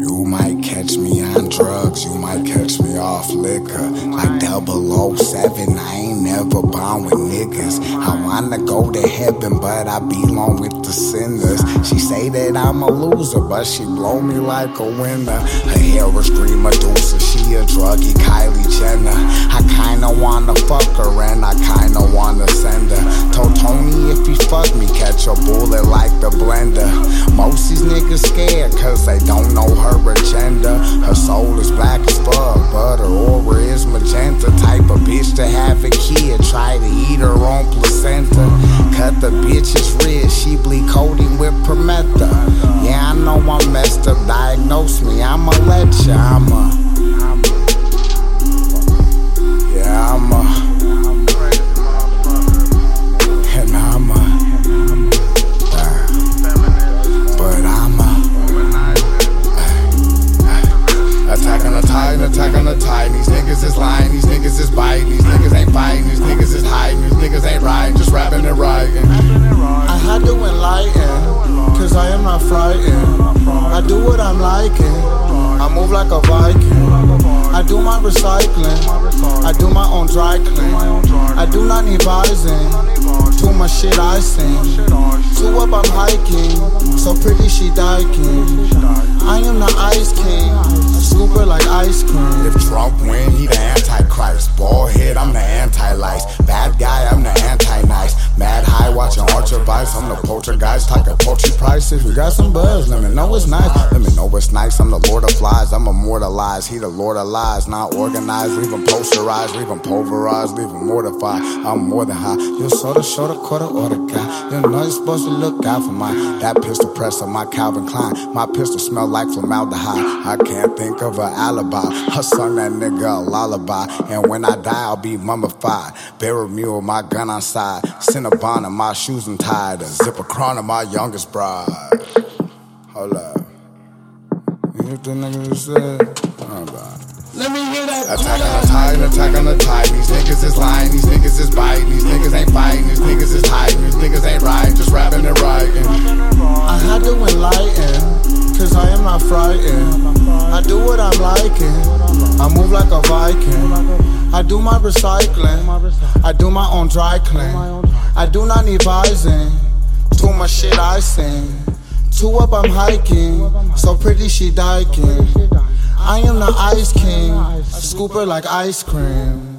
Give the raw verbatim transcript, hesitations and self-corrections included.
You might catch me on drugs, you might catch me off liquor. Like double oh seven, I ain't never bound with niggas. I wanna go to heaven, but I belong with the sinners. She say that I'm a loser, but she blow me like a winner. Her hair is green Medusa, she a druggie Kylie Jenner. I kinda wanna fuck her and I kinda wanna send her. Told Tony if he fuck me, catch a bullet like the blender. Most these niggas scared cause they don't know her agenda. Her soul is black as fuck, but her aura is magenta. Type of bitch to have a kid, try to eat her own placenta. Cut the bitch's wrist, she bleed codeine with Promethta. Yeah, I know I'm messed up, diagnose me, I'ma let ya. I'm a, yeah, I'm a, and I'm a, but I'm a, attack on the tide, attack on the tide. These niggas is lying, these niggas is biting. These niggas ain't fighting, these niggas is hiding. These niggas ain't riding, just rapping and writing. I had to enlighten, cause I am not frightened. I do what I'm liking, I move like a Viking. I do my recycling, I do my own dry clean. I do not need vising, too much shit I sing. Two up I'm hiking, so pretty she diking. I am the ice king, scoop her like ice cream. If Trump win, he the antichrist. Bald head, I'm the anti-lice. Bad guy, I'm the anti-nice. Mad high, watching Archer Vice. I'm the poltergeist, talking poultry prices. We got some buzz, let me know it's nice. Let me know it's nice, I'm the Lord of Flies. I'm immortalized, he the Lord of Lies. Not organized, leave him posterized, leave him pulverized, leave him mortified. I'm more than high. You sorta, shorter, quarter order guy. You know you're supposed to look out for mine. That pistol press on my Calvin Klein. My pistol smell like formaldehyde. I can't think of an alibi. I sung that nigga a lullaby. And when I die, I'll be mummified. Bear a mule, my gun on side. Cinnabon and my shoes untied. A zipper crown of my youngest bride. Hold up. You hear what the nigga just said? Hold on. Let me hear that. Attack on the tide, attack on the tide. These niggas is lying, these niggas is biting. These niggas ain't fighting, these niggas is hiding. These niggas ain't riding, just rapping and writing. I had to enlighten, cause I am not frightened. I do what I'm liking, I move like a Viking. I do my recycling, I do my own dry clean. I do not need vising, too much shit I sing. Two up I'm hiking, so pretty she diking. I am the ice king, scoop her like ice cream.